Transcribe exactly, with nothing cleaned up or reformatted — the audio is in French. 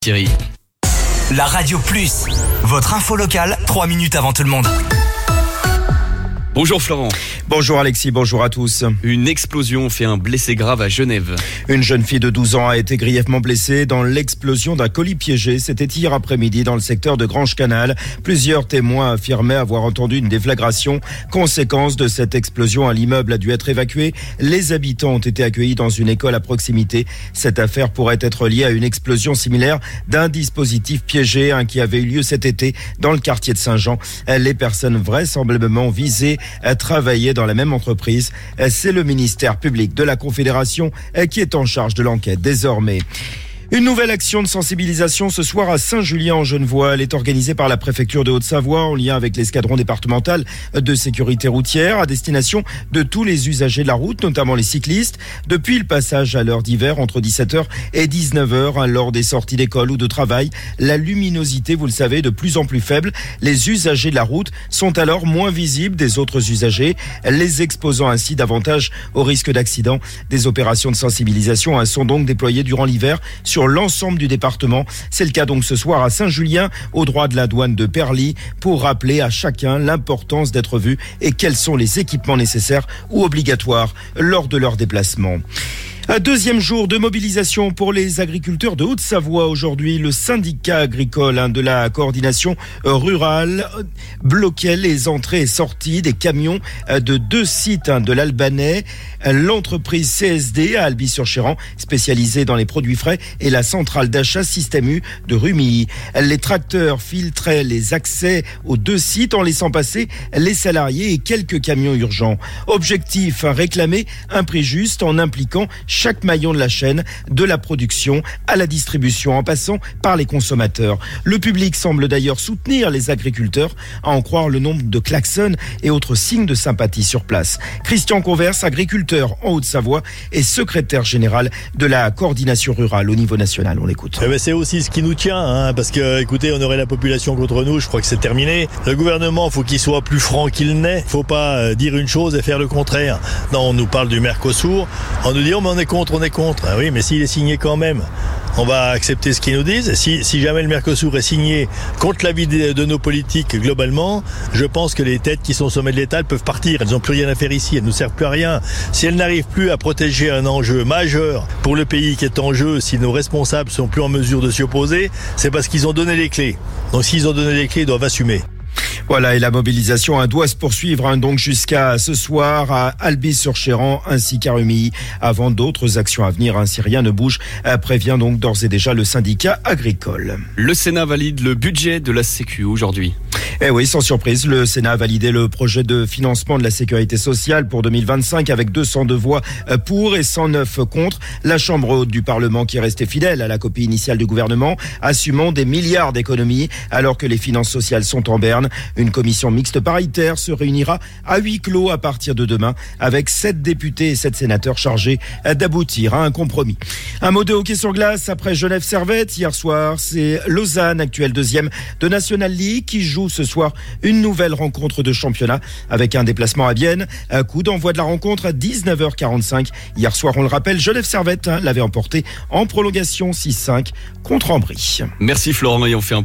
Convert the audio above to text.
Thierry. La Radio Plus, votre info locale, trois minutes avant tout le monde. Bonjour Florent. Bonjour Alexis, bonjour à tous. Une explosion fait un blessé grave à Genève. Une jeune fille de douze ans a été grièvement blessée dans l'explosion d'un colis piégé. C'était hier après-midi dans le secteur de Grange-Canal. Plusieurs témoins affirmaient avoir entendu une déflagration. Conséquence de cette explosion, l'immeuble a dû être évacué. Les habitants ont été accueillis dans une école à proximité. Cette affaire pourrait être liée à une explosion similaire d'un dispositif piégé hein, qui avait eu lieu cet été dans le quartier de Saint-Jean. Les personnes vraisemblablement visées travaillaient dans la même entreprise. C'est le ministère public de la Confédération qui est en charge de l'enquête désormais. Une nouvelle action de sensibilisation ce soir à Saint-Julien-en-Genevois. Elle est organisée par la préfecture de Haute-Savoie en lien avec l'escadron départemental de sécurité routière à destination de tous les usagers de la route, notamment les cyclistes. Depuis le passage à l'heure d'hiver entre dix-sept heures et dix-neuf heures, lors des sorties d'école ou de travail, la luminosité, vous le savez, est de plus en plus faible. Les usagers de la route sont alors moins visibles des autres usagers, les exposant ainsi davantage au risque d'accident. Des opérations de sensibilisation sont donc déployées durant l'hiver sur l'ensemble du département. C'est le cas donc ce soir à Saint-Julien, au droit de la douane de Perly, pour rappeler à chacun l'importance d'être vu et quels sont les équipements nécessaires ou obligatoires lors de leur déplacement. Un deuxième jour de mobilisation pour les agriculteurs de Haute-Savoie. Aujourd'hui, le syndicat agricole hein, de la coordination rurale bloquait les entrées et sorties des camions de deux sites hein, de l'Albanais. L'entreprise C S D à Alby-sur-Chéran, spécialisée dans les produits frais, et la centrale d'achat Système U de Rumilly. Les tracteurs filtraient les accès aux deux sites en laissant passer les salariés et quelques camions urgents. Objectif, hein, réclamer un prix juste en impliquant chaque maillon de la chaîne, de la production à la distribution, en passant par les consommateurs. Le public semble d'ailleurs soutenir les agriculteurs, à en croire le nombre de klaxons et autres signes de sympathie sur place. Christian Converse, agriculteur en Haute-Savoie et secrétaire général de la coordination rurale au niveau national. On l'écoute. Eh ben c'est aussi ce qui nous tient, hein, parce que, écoutez, on aurait la population contre nous, je crois que c'est terminé. Le gouvernement, faut qu'il soit plus franc qu'il n'est. Faut pas dire une chose et faire le contraire. Non, on nous parle du Mercosur, on nous dit, oh, mais on est contre, on est contre. Ah oui, mais s'il est signé quand même, on va accepter ce qu'ils nous disent. Si, si jamais le Mercosur est signé contre l'avis de, de nos politiques globalement, je pense que les têtes qui sont au sommet de l'État, elles peuvent partir. Elles n'ont plus rien à faire ici, elles ne nous servent plus à rien. Si elles n'arrivent plus à protéger un enjeu majeur pour le pays qui est en jeu, si nos responsables sont plus en mesure de s'y opposer, c'est parce qu'ils ont donné les clés. Donc s'ils ont donné les clés, ils doivent assumer. Voilà, et la mobilisation hein, doit se poursuivre hein, donc jusqu'à ce soir à Alby-sur-Chéran ainsi qu'à Rumilly, avant d'autres actions à venir hein, si rien ne bouge, euh, prévient donc d'ores et déjà le syndicat agricole. Le Sénat valide le budget de la Sécu aujourd'hui. Eh oui, sans surprise, le Sénat a validé le projet de financement de la sécurité sociale pour deux mille vingt-cinq avec deux cent deux voix pour et cent neuf contre. La Chambre haute du Parlement, qui est restée fidèle à la copie initiale du gouvernement, assumant des milliards d'économies alors que les finances sociales sont en berne. Une commission mixte paritaire se réunira à huis clos à partir de demain avec sept députés et sept sénateurs chargés d'aboutir à un compromis. Un mot de hockey sur glace après Genève-Servette. Hier soir, c'est Lausanne, actuelle deuxième de National League, qui joue ce soir une nouvelle rencontre de championnat avec un déplacement à Vienne. Un coup d'envoi de la rencontre à dix-neuf heures quarante-cinq. Hier soir, on le rappelle, Genève-Servette hein, l'avait emporté en prolongation six cinq contre Ambry. Merci Florent, et on fait un